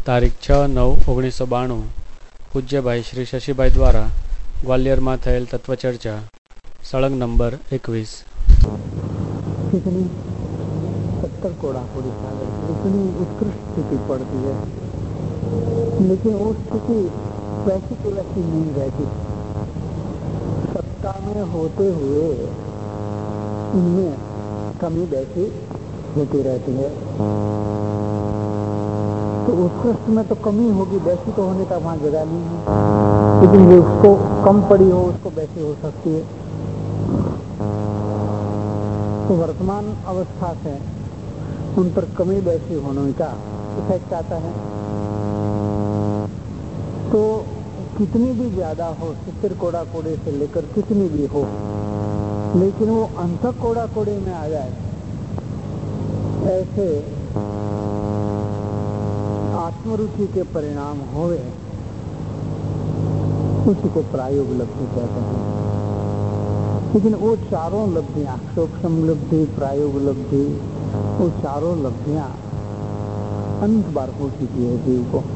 તારીખ 6/9/1992 પૂજ્યભાઈ શ્રી શશીભાઈ द्वारा ग्वालियરમાં થયેલ તત્વચર્ચા સળંગ નંબર 21। कितनी 70 कोड़ा पूरी सागर इतनी उत्कृष्ट स्थिति पड़ती है, लेकिन वो स्थिति वैसी की वैसी नहीं रहती। सत्ता में होते हुए इनमें कमी वैसी होती रहती है। तो उत्कृष्ट में तो कमी होगी, वैसी तो होने का वहां जगह नहीं है, लेकिन जो उसको कम पड़ी हो उसको वैसी हो सकती है। तो वर्तमान अवस्था से उन पर कमी वैसी होने का इफेक्ट आता है। तो कितनी भी ज्यादा हो, 70 कोड़ा कोड़े से लेकर कितनी भी हो, लेकिन वो अंत कोड़ा कोड़े में आ जाए, ऐसे आत्मरुचि के परिणाम होवे, उसी को प्रायोग लब्धि कहते हैं। लेकिन वो चारों लब्धियां, सूक्ष्म लब्धि, प्रायोग लब्धि, वो चारों लब्धियां अनंत बार हो चुकी है जीव को।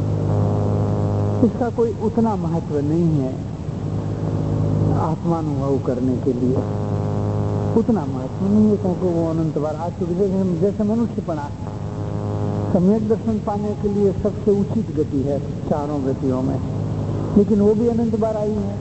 इसका कोई उतना महत्व नहीं है आत्मानुभव करने के लिए, उतना महत्व नहीं है, क्योंकि वो अनंत बार आ चुकी है। जैसे मनुष्यपणा सम्यक दर्शन पाने के लिए सबसे उचित गति है चारों गतियों में, लेकिन वो भी अनंत बार आई है।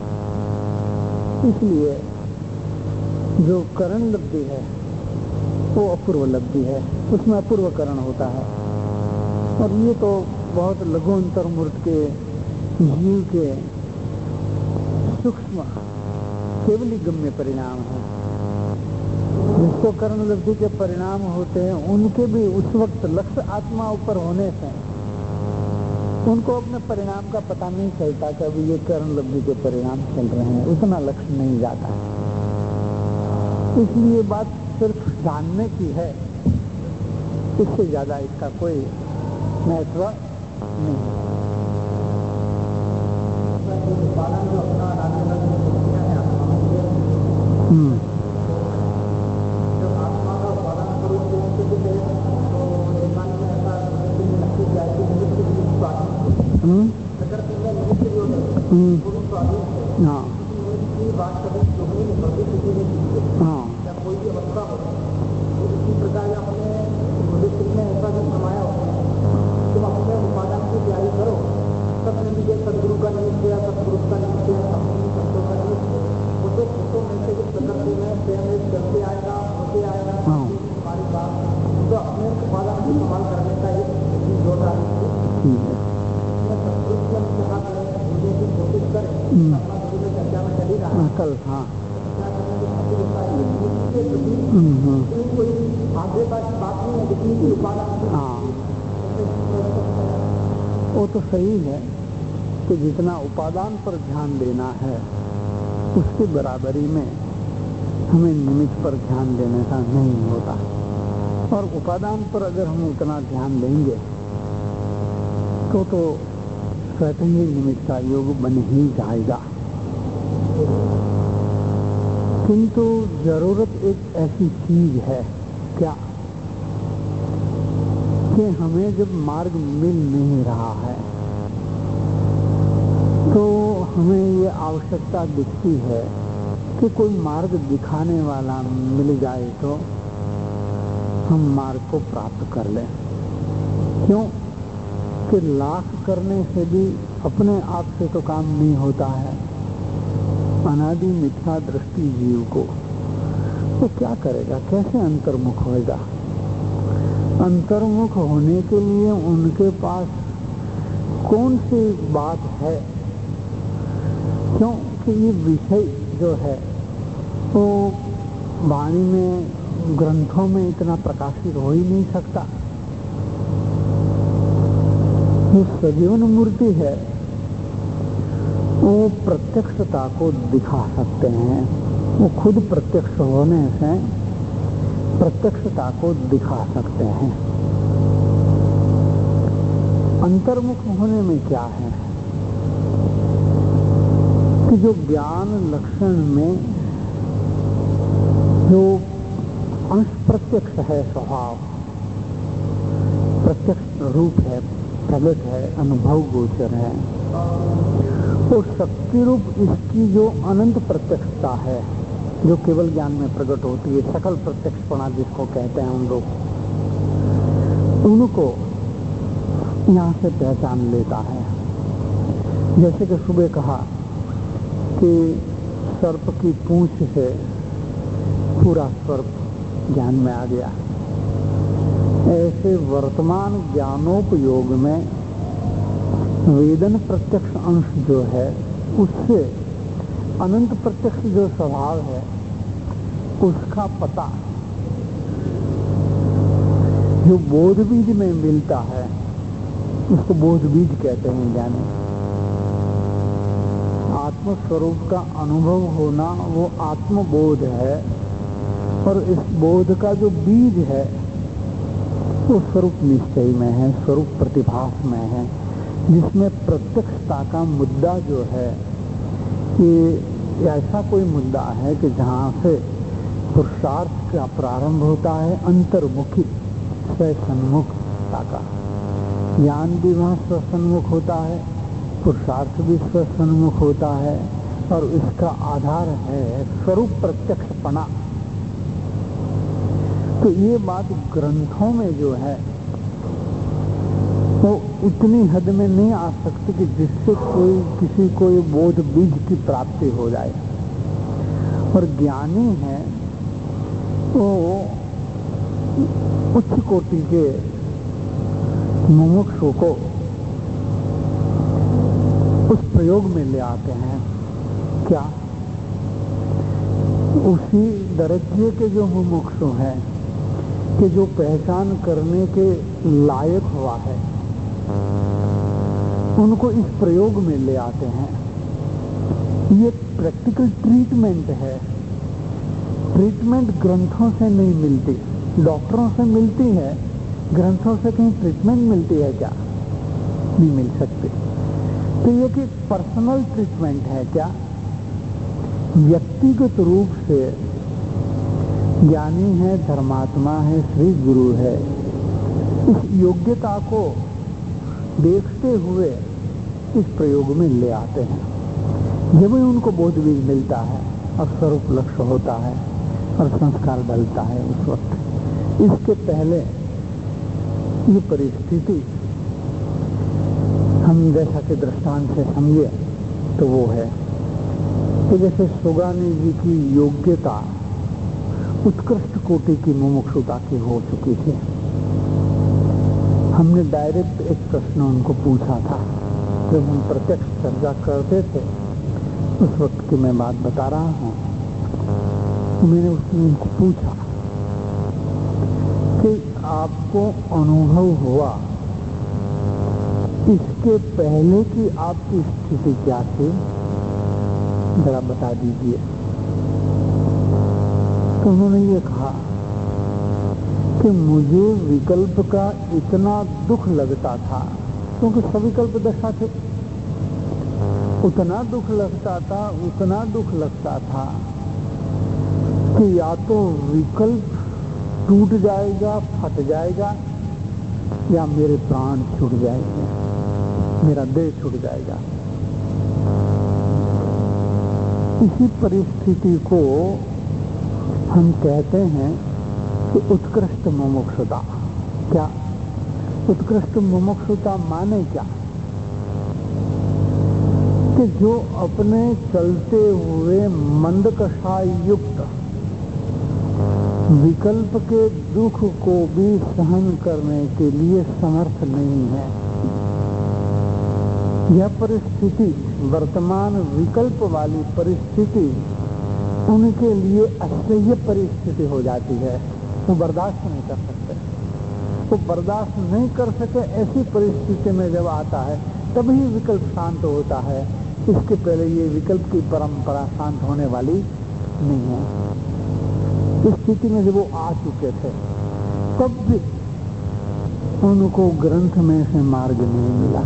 इसलिए जो करण लब्धि है वो अपूर्व लब्धि है, उसमें अपूर्व करण होता है। और ये तो बहुत लघु अंतर्मूर्त के जीव के सूक्ष्म केवली गम्य परिणाम है। जिसको करण लब्धि के परिणाम होते हैं, उनके भी उस वक्त लक्ष्य आत्मा ऊपर होने से उनको अपने परिणाम का पता नहीं चलता कि अभी ये करण लब्धि के परिणाम चल रहे हैं, उतना लक्ष्य नहीं जाता है। इसलिए बात सिर्फ जानने की है, इससे ज्यादा इसका कोई महत्व नहीं है। कल हाँ वो तो सही है कि जितना उपादान पर ध्यान देना है उसके बराबरी में हमें निमित्त पर ध्यान देने का नहीं होता। और उपादान पर अगर हम उतना ध्यान देंगे तो स्वतः ही निमित्त का योग बन ही जाएगा। किंतु जरूरत एक ऐसी चीज है क्या कि हमें जब मार्ग मिल नहीं रहा है तो हमें ये आवश्यकता दिखती है कि कोई मार्ग दिखाने वाला मिल जाए तो हम मार्ग को प्राप्त कर लें। क्यों कि लाख करने से भी अपने आप से तो काम नहीं होता है। अनादि मिथ्या दृष्टि जीव को तो क्या करेगा, कैसे अंतर्मुख होएगा? अंतर्मुख होने के लिए उनके पास कौन सी बात है? क्योंकि ये विषय जो है वो वाणी में, ग्रंथों में इतना प्रकाशित हो ही नहीं सकता। जो सजीवन मूर्ति है वो प्रत्यक्षता को दिखा सकते हैं। वो खुद प्रत्यक्ष होने से प्रत्यक्षता को दिखा सकते हैं। अंतर्मुख होने में क्या है कि जो ज्ञान लक्षण में जो अंश प्रत्यक्ष है, स्वभाव प्रत्यक्ष रूप है, प्रगट है, अनुभव गोचर है। और शक्ति रूप इसकी जो अनंत प्रत्यक्षता है, जो केवल ज्ञान में प्रकट होती है, सकल प्रत्यक्षपणा जिसको कहते हैं हम लोग, उनको यहाँ से पहचान लेता है। जैसे कि सुबह कहा कि सर्प की पूंछ से पूरा सर्प ज्ञान में आ गया, ऐसे वर्तमान ज्ञानोपयोग में वेदन प्रत्यक्ष अंश जो है, उससे अनंत प्रत्यक्ष जो स्वभाव है उसका पता जो बोध बीज में मिलता है, उसको बोध बीज कहते हैं। ज्ञानी आत्मस्वरूप का अनुभव होना वो आत्मबोध है, और इस बोध का जो बीज है वो स्वरूप निश्चय में है, स्वरूप प्रतिभास में है, जिसमें प्रत्यक्षता का मुद्दा जो है कि ऐसा कोई मुद्दा है कि जहाँ से पुरुषार्थ का प्रारंभ होता है, अंतर्मुखी स्वसन्मुखता का। ज्ञान भी वहाँ स्वसन्मुख होता है, पुरुषार्थ भी स्वसन्मुख होता है, और इसका आधार है स्वरूप प्रत्यक्षपणा। तो ये बात ग्रंथों में जो है वो इतनी हद में नहीं आ सकती कि जिससे कोई किसी को बोध बीज की प्राप्ति हो जाए। और ज्ञानी है वो उच्च कोटि के मुमुक्षु को उस प्रयोग में ले आते हैं। क्या? उसी दर्जे के जो मुमुक्षु हैं कि जो पहचान करने के लायक हुआ है, उनको इस प्रयोग में ले आते हैं। ये प्रैक्टिकल ट्रीटमेंट है। ट्रीटमेंट ग्रंथों से नहीं मिलती, डॉक्टरों से मिलती है, ग्रंथों से कहीं ट्रीटमेंट मिलती है क्या? नहीं मिल सकती। तो ये कि पर्सनल ट्रीटमेंट है क्या? व्यक्तिगत रूप से ज्ञानी है, धर्मात्मा है, श्री गुरु है, इस योग्यता को देखते हुए इस प्रयोग में ले आते हैं। जब ही उनको बोध बीज मिलता है और स्वरूप लक्ष्य होता है और संस्कार ढलता है उस वक्त। इसके पहले ये परिस्थिति हम जैसा कि दृष्टांत से समझे तो वो है कि जैसे सुगानी जी की योग्यता उत्कृष्ट कोटि की मुमुक्षुता की हो चुकी थी। हमने डायरेक्ट एक प्रश्न उनको पूछा था, जब हम प्रत्यक्ष चर्चा करते थे उस वक्त की मैं बात बता रहा हूँ। मैंने उसने उनको पूछा कि आपको अनुभव हुआ, इसके पहले की आपकी स्थिति क्या थी, जरा बता दीजिए। तो उन्होंने ये कहा कि मुझे विकल्प का इतना दुख लगता था, क्योंकि सविकल्प दशा थे, उतना दुख लगता था कि या तो विकल्प टूट जाएगा, फट जाएगा, या मेरे प्राण छूट जाएंगे, मेरा देह छूट जाएगा। इसी परिस्थिति को हम कहते हैं कि उत्कृष्ट मुमुक्षुता। क्या उत्कृष्ट मुमुक्षुता माने क्या? कि जो अपने चलते हुए मंदकषाय युक्त विकल्प के दुख को भी सहन करने के लिए समर्थ नहीं है। यह परिस्थिति, वर्तमान विकल्प वाली परिस्थिति, उनके लिए असह्य परिस्थिति हो जाती है। वो बर्दाश्त नहीं कर सकते। वो बर्दाश्त नहीं कर सके ऐसी परिस्थिति में जब आता है तभी विकल्प शांत होता है। इसके पहले ये विकल्प की परंपरा शांत होने वाली नहीं है। इस स्थिति में जब वो आ चुके थे तब भी उनको ग्रंथ में से मार्ग नहीं मिला,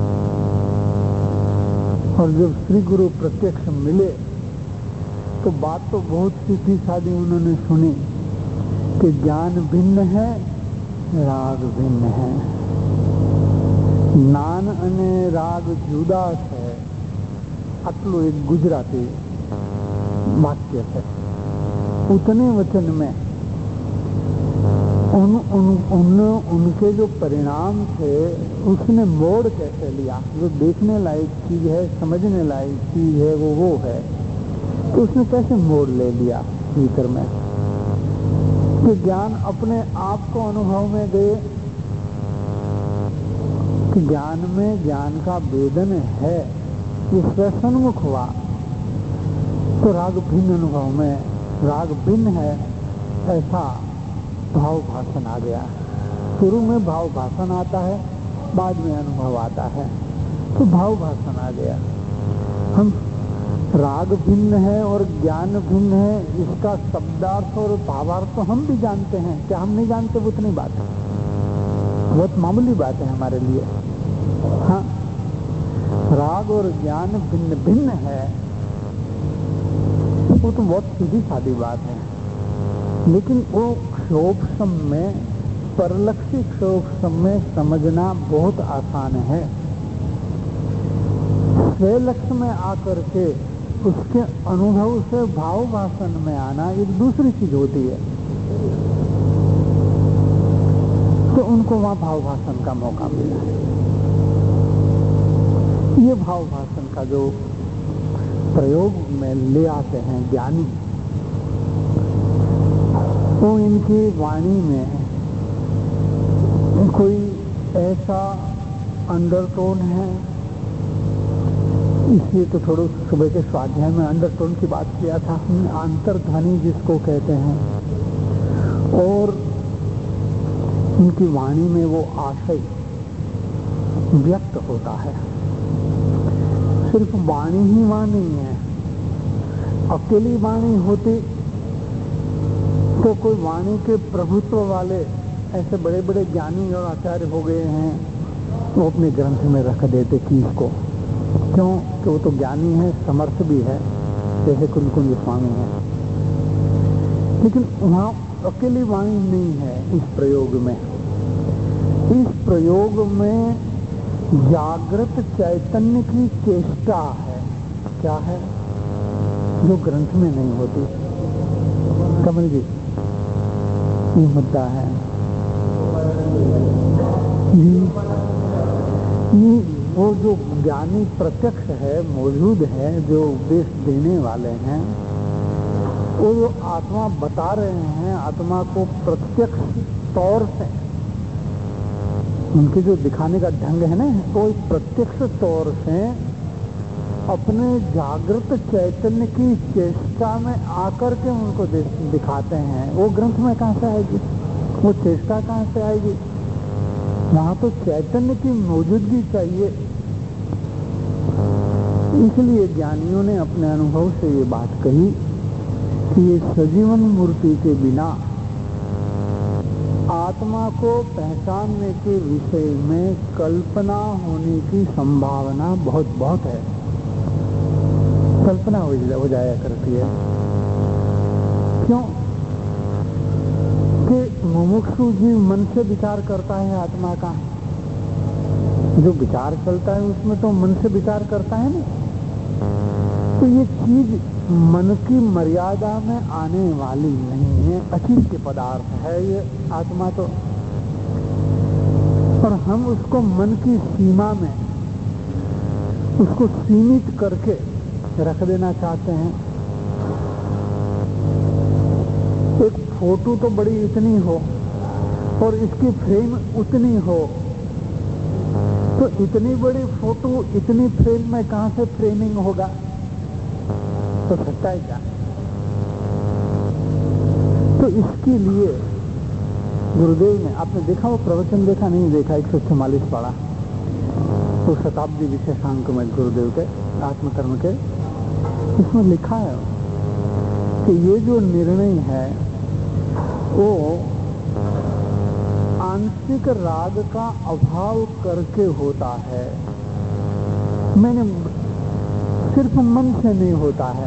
और जब श्री गुरु प्रत्यक्ष मिले तो बात तो बहुत सीधी सादी उन्होंने सुनी कि ज्ञान भिन्न है, राग भिन्न है। જ્ઞાન અને રાગ જુદા છે, આટલું એક गुजराती वाक्य है। उतने वचन में उनके जो परिणाम थे उसने मोड़ कैसे लिया। जो देखने लायक चीज है, समझने लायक चीज है, वो है, तो उसने कैसे मोड़ ले लिया भीतर में कि ज्ञान अपने आप को अनुभव में दे कि ज्ञान में ज्ञान का वेदन है, ये स्वसन्मुख हुआ तो राग भिन्न अनुभव में राग भिन्न है ऐसा भाव भाषण आ गया। शुरू में भाव भाषण आता है, बाद में अनुभव आता है, तो भाव भाषण आ गया। हम राग भिन्न है और ज्ञान भिन्न है, इसका शब्दार्थ और भावार्थ तो हम भी जानते हैं। क्या हम नहीं जानते? वो उतनी बात है, बहुत मामूली बात है हमारे लिए। हाँ, राग और ज्ञान भिन्न भिन्न है, वो तो बहुत सीधी सादी बात है। लेकिन वो क्षोभ में, परलक्षी क्षोभ में समझना बहुत आसान है। स्वलक्ष्य में आकर के उसके अनुभव से भाव भाषण में आना एक दूसरी चीज होती है, तो उनको वहां भाव भाषण का मौका मिला है। ये भाव भाषण का जो प्रयोग में ले आते हैं ज्ञानी, तो इनकी वाणी में कोई ऐसा अंडरटोन है। इसलिए तो थोड़ा सुबह के स्वाध्याय में अंडरटोन की बात किया था, अंतर्ध्वनि जिसको कहते हैं, और इनकी वाणी में वो आशय व्यक्त होता है। सिर्फ वाणी ही वाणी है, अकेली वाणी होती तो कोई वाणी के प्रभुत्व वाले ऐसे बड़े बड़े ज्ञानी और आचार्य हो गए हैं, वो अपने ग्रंथ में रख देते कि इसको, क्यों कि वो तो ज्ञानी है, समर्थ भी है, जैसे कुंज स्वामी है। लेकिन वहाँ अकेली वाणी नहीं है। इस प्रयोग में जागृत चैतन्य की चेष्टा है। क्या है? जो ग्रंथ में नहीं होती। कमल जी, ये मुद्दा है। ये वो जो ज्ञानी प्रत्यक्ष है, मौजूद है, जो उपदेश देने वाले हैं, वो जो आत्मा बता रहे हैं, आत्मा को प्रत्यक्ष तौर से उनके जो दिखाने का ढंग है ना, वो प्रत्यक्ष तौर से अपने जागृत चैतन्य की चेष्टा में आकर के उनको दिखाते हैं। वो ग्रंथ में कहाँ से आएगी? वो चेष्टा कहाँ से आएगी? वहां तो चैतन्य की मौजूदगी चाहिए। इसलिए ज्ञानियों ने अपने अनुभव से ये बात कही कि ये सजीवन मूर्ति के बिना आत्मा को पहचानने के विषय में कल्पना होने की संभावना बहुत बहुत है। कल्पना हो जाया करती है। क्यों कि मुमुक्षु जीव मन से विचार करता है आत्मा का, जो विचार चलता है उसमें तो मन से विचार करता है ना, तो ये चीज मन की मर्यादा में आने वाली नहीं है, अचिंत्य पदार्थ है ये आत्मा तो। और हम उसको मन की सीमा में उसको सीमित करके रख देना चाहते हैं। एक फोटो तो बड़ी इतनी हो और इसकी फ्रेम उतनी हो, तो इतनी बड़ी फोटो इतनी फ्रेम में कहां से फ्रेमिंग होगा? तो सकता है क्या? तो इसके लिए गुरुदेव ने, आपने देखा वो प्रवचन देखा नहीं देखा, 144 पढ़ा तो शताब्दी विशेषांक में गुरुदेव के आत्मकर्म के, इसमें लिखा है कि ये जो निर्णय है वो आंशिक राग का अभाव करके होता है। मैंने सिर्फ मन से नहीं होता है,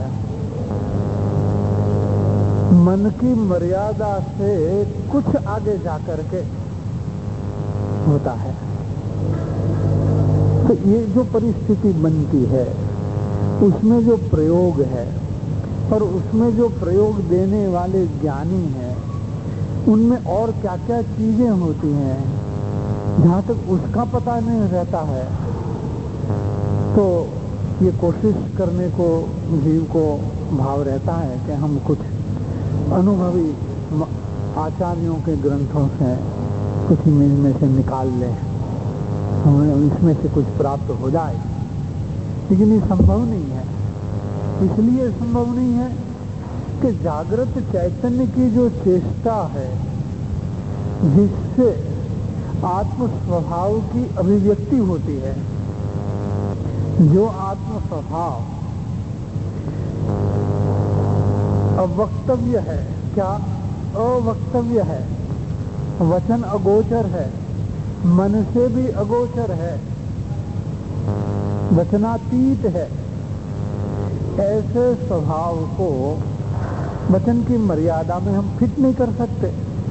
मन की मर्यादा से कुछ आगे जाकर के होता है। तो ये जो परिस्थिति बनती है उसमें जो प्रयोग है और उसमें जो प्रयोग देने वाले ज्ञानी हैं, उनमें और क्या क्या चीजें होती हैं, जहाँ तक उसका पता नहीं रहता है, तो ये कोशिश करने को जीव को भाव रहता है कि हम कुछ अनुभवी आचार्यों के ग्रंथों से कुछ इनमें से निकाल लें, हमें इसमें से कुछ प्राप्त हो जाए। लेकिन ये संभव नहीं है। इसलिए संभव नहीं है कि जागृत चैतन्य की जो चेष्टा है, जिससे आत्म स्वभाव की अभिव्यक्ति होती है, जो आत्म स्वभाव अवक्तव्य है, क्या अवक्तव्य है, वचन अगोचर है, मन से भी अगोचर है, वचनातीत है, ऐसे स्वभाव को वचन की मर्यादा में हम फिट नहीं कर सकते।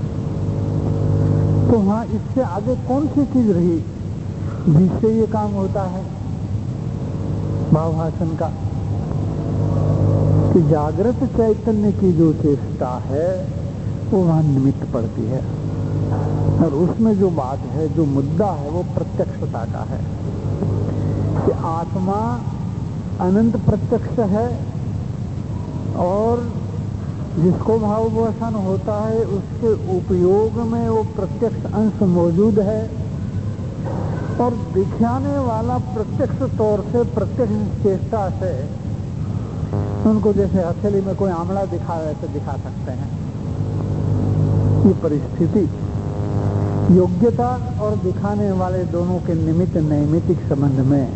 तो वहां इससे आगे कौन सी चीज रही जिससे ये काम होता है भावभाषण का? कि जागृत चैतन्य की जो चेष्टा है वो वहां निमित्त पड़ती है, और उसमें जो बात है, जो मुद्दा है, वो प्रत्यक्षता का है कि आत्मा अनंत प्रत्यक्ष है, और जिसको भावभाषण होता है उसके उपयोग में वो प्रत्यक्ष अंश मौजूद है, और दिखाने वाला प्रत्यक्ष तौर से, प्रत्यक्ष चेष्टा से उनको जैसे हथेली में कोई आंवला दिखा वैसे दिखा सकते हैं। ये परिस्थिति योग्यता और दिखाने वाले दोनों के निमित्त नैमित्तिक संबंध में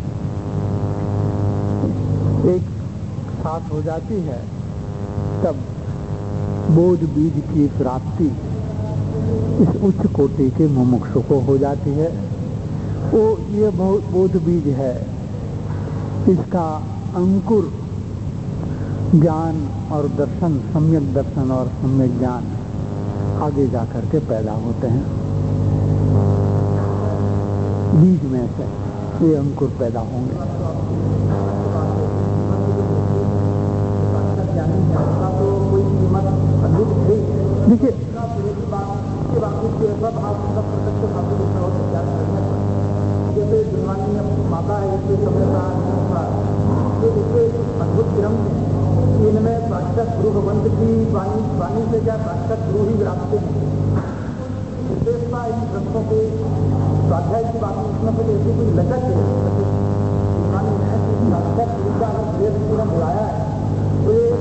एक साथ हो जाती है, तब बोध बीज की प्राप्ति इस उच्च कोटि के मुमुक्षु को हो जाती है। वो ये बोध बीज है, इसका अंकुर ज्ञान और दर्शन, सम्यक दर्शन और सम्यक ज्ञान आगे जाकर के पैदा होते हैं। बीज में से ये अंकुर पैदा होंगे। देखिए, जैसे माता है, अद्भुत क्रम इनमें साक्षात गुरु भगवंत की वाणी से क्या साक्षात गुरु ही व्याप्त है। विशेषता इन ग्रंथों के स्वाध्याय की बात उसमें तो ऐसी कोई लगत है साक्षात गुरु का अगर प्रेस पूरा बुलाया है तो ये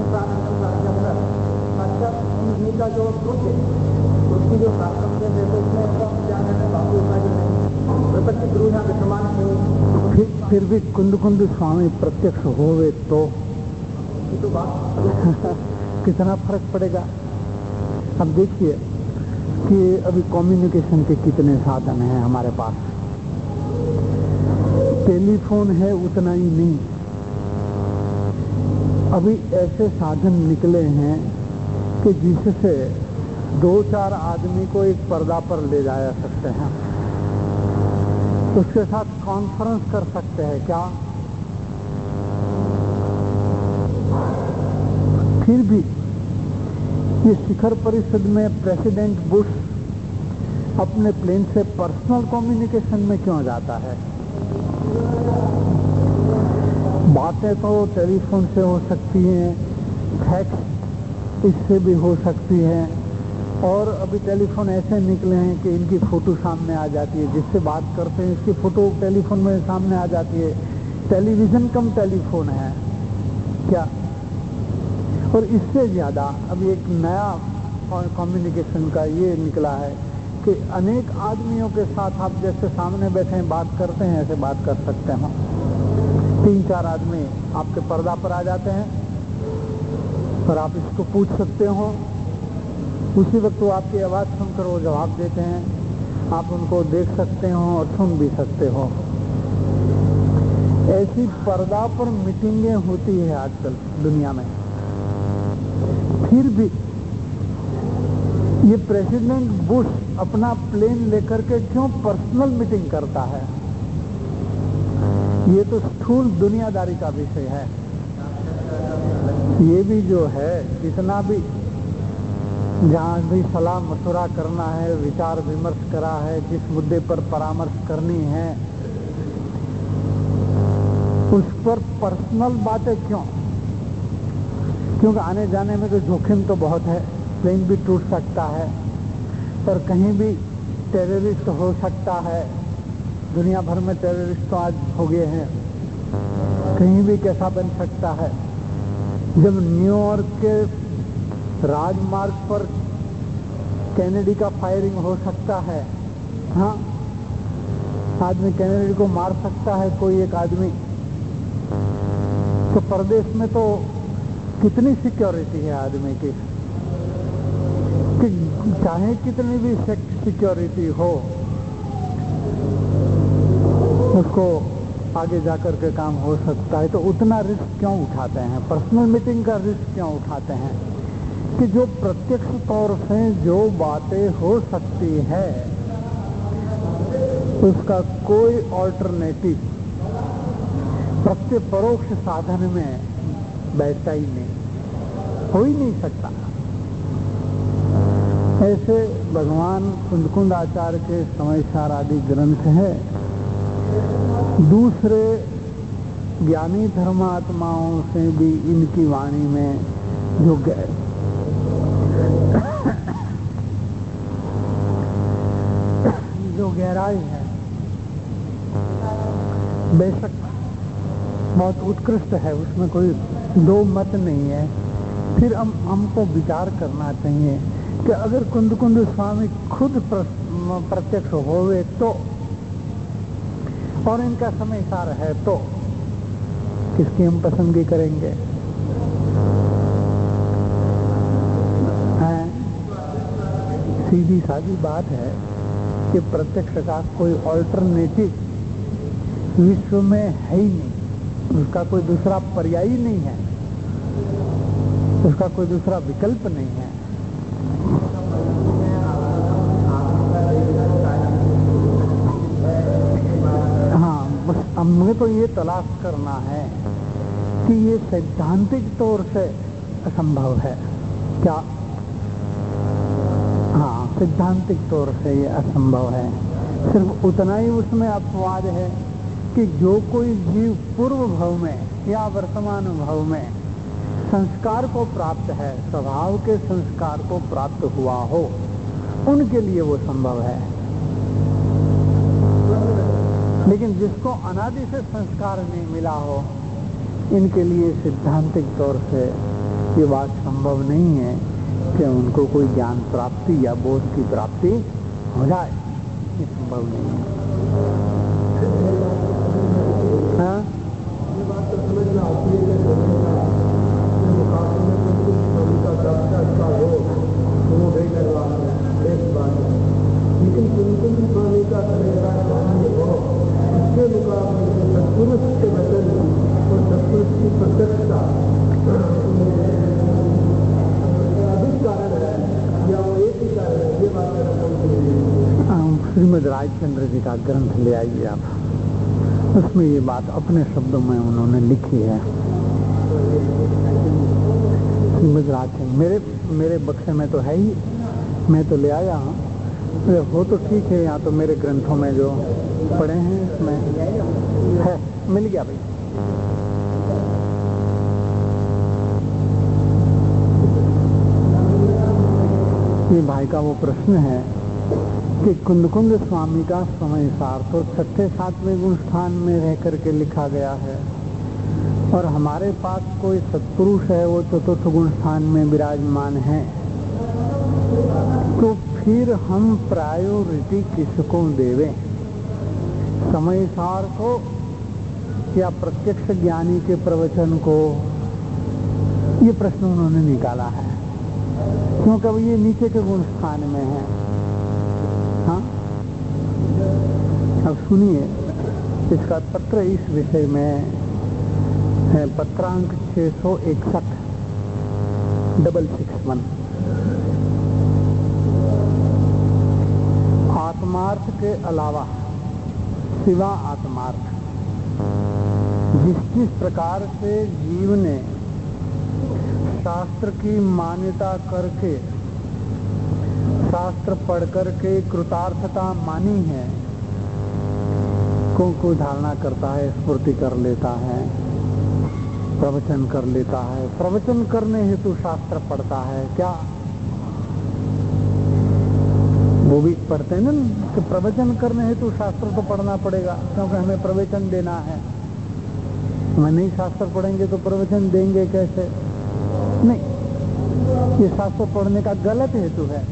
साक्षात उन्हीं का जो ग्रुप है उसकी जो शासन है, जैसे उसमें ऐसा क्या कहते हैं बाबू ऐसा कि नहीं प्रत्यक्ष गुरु यहाँ विद्यमान है, फिर भी कुंद कुंद स्वामी प्रत्यक्ष होवे तो कितना फर्क पड़ेगा। अब देखिए कि अभी कम्युनिकेशन के कितने साधन हैं हमारे पास। टेलीफोन है उतना ही नहीं, अभी ऐसे साधन निकले हैं कि जिससे 2-4 आदमी को एक पर्दा पर ले जाया सकते हैं, उसके साथ कॉन्फ्रेंस कर सकते हैं। क्या फिर भी ये शिखर परिषद में प्रेसिडेंट बुश अपने प्लेन से पर्सनल कम्युनिकेशन में क्यों जाता है? बातें तो टेलीफोन से हो सकती हैं, फैक्स इससे भी हो सकती हैं, और अभी टेलीफोन ऐसे निकले हैं कि इनकी फोटो सामने आ जाती है, जिससे बात करते हैं इसकी फोटो टेलीफोन में सामने आ जाती है। टेलीविजन कम टेलीफोन है क्या? और इससे ज़्यादा अभी एक नया कम्युनिकेशन का ये निकला है कि अनेक आदमियों के साथ आप जैसे सामने बैठे हैं बात करते हैं, ऐसे बात कर सकते हैं। 3-4 आदमी आपके पर्दा पर आ जाते हैं और आप इसको पूछ सकते हो, उसी वक्त वो आपकी आवाज़ सुनकर वो जवाब देते हैं, आप उनको देख सकते हो और सुन भी सकते हो। ऐसी पर्दा पर मीटिंगें होती है आजकल दुनिया में। फिर भी ये प्रेसिडेंट बुश अपना प्लेन लेकर के क्यों पर्सनल मीटिंग करता है? ये तो स्थूल दुनियादारी का विषय है। ये भी जो है, जितना भी जहाँ भी सलाह मशुरा करना है, विचार विमर्श करा है, जिस मुद्दे पर परामर्श करनी है, उस पर पर्सनल बातें क्यों? क्योंकि आने जाने में तो जोखिम तो बहुत है। प्लेन भी टूट सकता है और कहीं भी टेररिस्ट हो सकता है। दुनिया भर में टेररिस्ट तो आज हो गए हैं, कहीं भी कैसा बन सकता है। जब न्यूयॉर्क के राजमार्ग पर कैनेडी का फायरिंग हो सकता है, हाँ, आदमी कैनेडी को मार सकता है कोई एक आदमी, तो प्रदेश में तो कितनी सिक्योरिटी है आदमी की, कि चाहे कितनी भी सिक्योरिटी हो, उसको आगे जाकर के काम हो सकता है। तो उतना रिस्क क्यों उठाते हैं? पर्सनल मीटिंग का रिस्क क्यों उठाते हैं? कि जो प्रत्यक्ष तौर से जो बातें हो सकती है, उसका कोई ऑल्टरनेटिव प्रत्यक्ष परोक्ष साधन में बैठता ही नहीं, हो ही नहीं सकता। ऐसे भगवान कुंद आचार्य के समयसार आदि ग्रंथ है। दूसरे ज्ञानी धर्मात्माओं से भी इनकी वाणी में जो गहराई है, बेशक बहुत उत्कृष्ट है, उसमें कोई दो मत नहीं है। फिर हमको विचार करना चाहिए कि अगर कुंद स्वामी खुद प्रत्यक्ष होवे तो, और इनका समय सार है तो, किसकी हम पसंदगी करेंगे? सीधी सादी बात है कि प्रत्यक्ष का कोई ऑल्टरनेटिव विश्व में है ही नहीं, उसका कोई दूसरा पर्याय नहीं है, उसका कोई दूसरा विकल्प नहीं है। हाँ, बस हमें तो ये तलाश करना है कि ये सैद्धांतिक तौर से असंभव है क्या? हाँ, सैद्धांतिक तौर से ये असंभव है। सिर्फ उतना ही उसमें अपवाद है कि जो कोई जीव पूर्व भव में या वर्तमान भव में संस्कार को प्राप्त है, स्वभाव के संस्कार को प्राप्त हुआ हो, उनके लिए वो संभव है। लेकिन जिसको अनादि से संस्कार नहीं मिला हो, इनके लिए सिद्धांतिक तौर से ये बात संभव नहीं है कि उनको कोई ज्ञान प्राप्ति या बोध की प्राप्ति हो जाए। ये संभव नहीं है। हाँ? ये बात तो समझ में आती है कि मुकाबले में कुछ का अच्छा हो तो वो भी करवा बेस्ट बात है, लेकिन कुंद स्वामी का हो, इसके मुकाबले में सत्पुरुष के वचन और सत्पुरुष की प्रत्यक्षता अधिक कारण है या वो एक ही कारण है, ये बात श्रीमद् राजचंद्र जी का ग्रंथ ले आइए आप, उसमें ये बात अपने शब्दों में उन्होंने लिखी है। श्रीमद् राजचंद्र मेरे बक्से में तो है ही, मैं तो ले आया हूँ, वो तो ठीक है। यहाँ तो मेरे ग्रंथों में जो पढ़े हैं इसमें है, मिल गया भाई। ये भाई का वो प्रश्न है कि कुंद स्वामी का समय सार तो छठे सातवें गुण स्थान में रह करके लिखा गया है, और हमारे पास कोई सत्पुरुष है वो चतुर्थ गुण स्थान में विराजमान है, तो फिर हम प्रायोरिटी किसको देवें, समय सार को या प्रत्यक्ष ज्ञानी के प्रवचन को? ये प्रश्न उन्होंने निकाला है, क्योंकि ये नीचे के गुण स्थान में है। हाँ, अब सुनिए, इसका पत्र इस विषय में है, पत्रांक 661 661। आत्मार्थ के अलावा सिवा आत्मार्थ जिस प्रकार से जीव ने शास्त्र की मान्यता करके, शास्त्र पढ़ करके कृतार्थता मानी है, कोई धारणा करता है, स्फूर्ति कर लेता है, प्रवचन कर लेता है, प्रवचन करने हेतु शास्त्र पढ़ता है, क्या वो भी पढ़ते हैं ना कि प्रवचन करने हेतु शास्त्र तो पढ़ना पड़ेगा, क्योंकि हमें प्रवचन देना है। हम नहीं शास्त्र पढ़ेंगे तो प्रवचन देंगे कैसे? नहीं, ये शास्त्र पढ़ने का गलत हेतु है।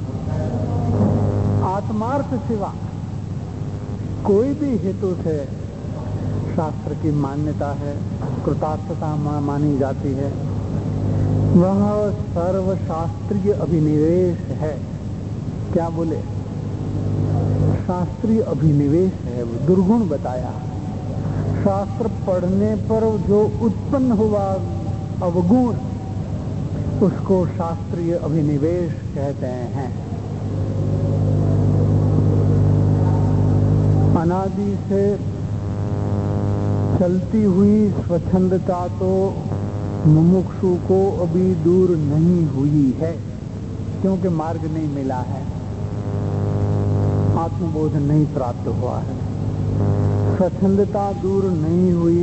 आत्मार्थ सिवा कोई भी हेतु से शास्त्र की मान्यता है, कृतार्थता मानी जाती है, वह सर्वशास्त्रीय अभिनिवेश है। क्या बोले? शास्त्रीय अभिनिवेश है, दुर्गुण बताया। शास्त्र पढ़ने पर जो उत्पन्न हुआ अवगुण, उसको शास्त्रीय अभिनिवेश कहते हैं। अनादि से चलती हुई स्वच्छंदता तो मुमुक्षु को अभी दूर नहीं हुई है, क्योंकि मार्ग नहीं मिला है, आत्मबोध नहीं प्राप्त हुआ है। स्वच्छंदता दूर नहीं हुई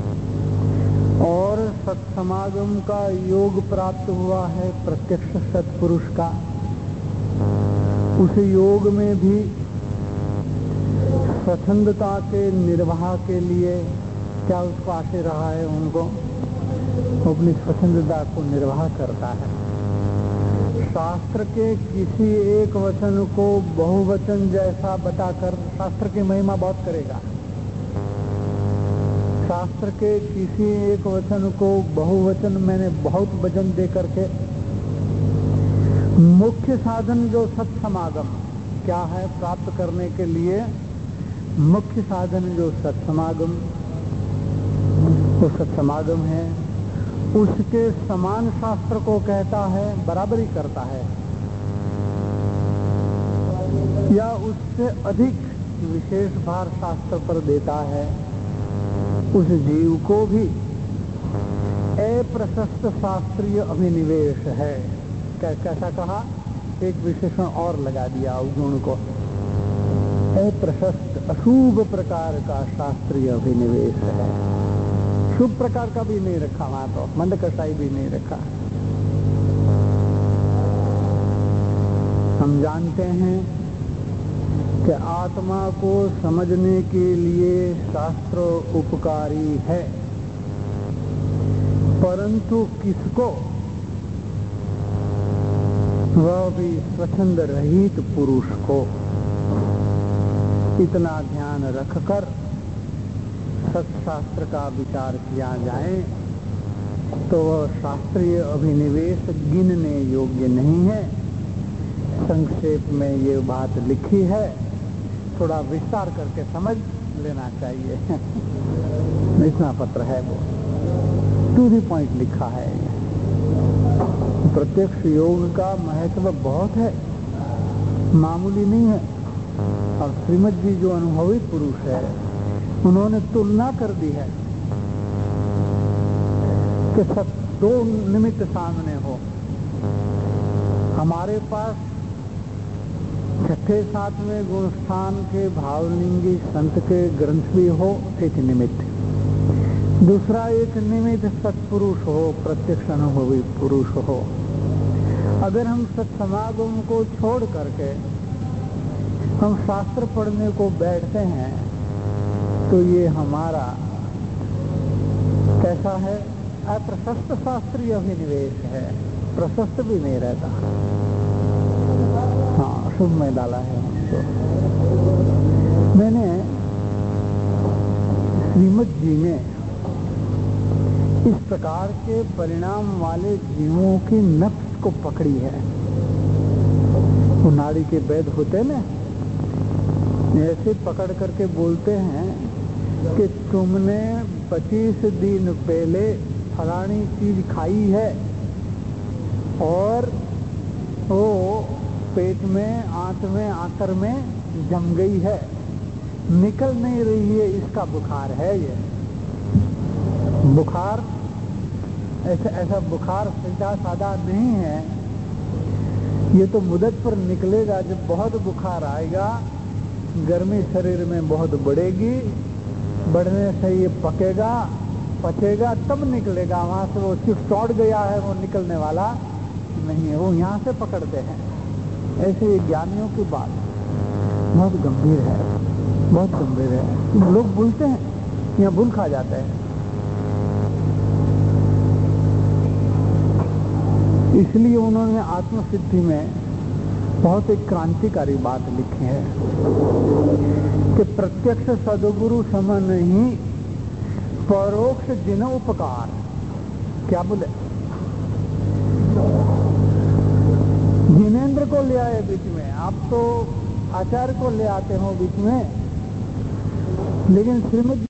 और सत्समागम का योग प्राप्त हुआ है, प्रत्यक्ष सत्पुरुष का। उस योग में भी स्वच्छंदता के निर्वाह के लिए क्या उसको आशय रहा है? उनको अपनी स्वच्छंदता को निर्वाह करता है। शास्त्र के किसी एक वचन को बहुवचन जैसा बताकर शास्त्र की महिमा बहुत करेगा। शास्त्र के किसी एक वचन को बहुवचन, मैंने बहुत वचन दे करके, मुख्य साधन जो सत्समागम क्या है प्राप्त करने के लिए, मुख्य साधन जो सत्समागम, वो सत्समागम है, उसके समान शास्त्र को कहता है, बराबरी करता है, या उससे अधिक विशेष भार शास्त्र पर देता है। उस जीव को भी अप्रशस्त शास्त्रीय अभिनिवेश है। कैसा कहा? एक विशेषण और लगा दिया अवगुण को। अप्रशस्त, अशुभ प्रकार का शास्त्रीय अभिनिवेश है। शुभ प्रकार का भी नहीं रखा वहां, तो मंद कसाई भी नहीं रखा। हम जानते हैं कि आत्मा को समझने के लिए शास्त्र उपकारी है, परंतु किसको? वह भी स्वच्छंद रहित पुरुष को। इतना ध्यान रखकर सत्शास्त्र का विचार किया जाए तो वह शास्त्रीय अभिनिवेश गिनने योग्य नहीं है। संक्षेप में ये बात लिखी है, थोड़ा विस्तार करके समझ लेना चाहिए। इतना पत्र है, वो टू द पॉइंट लिखा है। प्रत्यक्ष योग का महत्व बहुत है, मामूली नहीं है। और श्रीमद जी जो अनुभवी पुरुष है, उन्होंने तुलना कर दी है कि सब दो निमित्त सामने हो। हमारे पास छठे सातवें गुणस्थान के भावलिंगी संत के ग्रंथ भी हो, एक निमित्त। दूसरा एक निमित्त सत्पुरुष हो, प्रत्यक्ष अनुभवी पुरुष हो। अगर हम सत्समागम को छोड़ करके हम शास्त्र पढ़ने को बैठते हैं तो ये हमारा कैसा है? अप्रशस्त शास्त्रीय अभिनिवेश है, प्रशस्त भी नहीं रहता। हाँ, शुभ में डाला है हमको। मैंने श्रीमद जी में इस प्रकार के परिणाम वाले जीवों की नफ्स को पकड़ी है। वो नाड़ी के वैद्य होते ना, ऐसे पकड़ करके बोलते हैं कि तुमने 25 दिन पहले फलानी चीज खाई है और वो पेट में, आंत में, आंतर में जम गई है, निकल नहीं रही है, इसका बुखार है ये। बुखार ऐसा बुखार सीधा साधा नहीं है। ये तो मुद्दत पर निकलेगा। जब बहुत बुखार आएगा, गर्मी शरीर में बहुत बढ़ेगी, बढ़ने से ये पकेगा, पचेगा, तब निकलेगा। वहां से वो सिर्फ चौड़ गया है, वो निकलने वाला नहीं है, वो यहाँ से पकड़ते हैं। ऐसे ये ज्ञानियों की बात बहुत गंभीर है, बहुत गंभीर है। लोग भूलते हैं, यहाँ भूल खा जाते हैं। इसलिए उन्होंने आत्मसिद्धि में बहुत एक क्रांतिकारी बात लिखी है कि प्रत्यक्ष सदगुरु समान नहीं, परोक्ष जिन उपकार। क्या बोले? जिनेंद्र को ले आए बीच में, आप तो आचार्य को ले आते हो बीच में, लेकिन श्रीमद